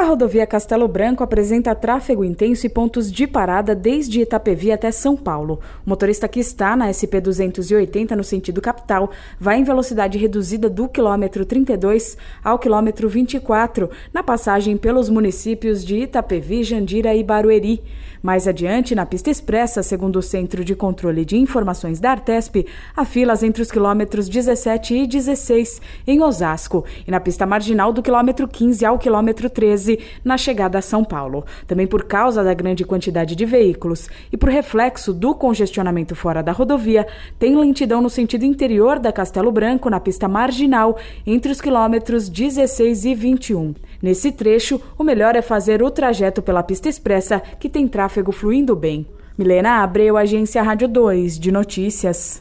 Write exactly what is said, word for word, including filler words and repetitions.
A rodovia Castelo Branco apresenta tráfego intenso e pontos de parada desde Itapevi até São Paulo. O motorista que está na S P duzentos e oitenta no sentido capital vai em velocidade reduzida do quilômetro trinta e dois ao quilômetro vinte e quatro, na passagem pelos municípios de Itapevi, Jandira e Barueri. Mais adiante, na pista expressa, segundo o Centro de Controle de Informações da Artesp, há filas entre os quilômetros dezessete e dezesseis, em Osasco, e na pista marginal do quilômetro quinze ao quilômetro treze, na chegada a São Paulo. Também por causa da grande quantidade de veículos e por reflexo do congestionamento fora da rodovia, tem lentidão no sentido interior da Castelo Branco, na pista marginal, entre os quilômetros dezesseis e vinte e um. Nesse trecho, o melhor é fazer o trajeto pela pista expressa, que tem tráfego fluindo bem. Milena Abreu, Agência Rádio dois de Notícias.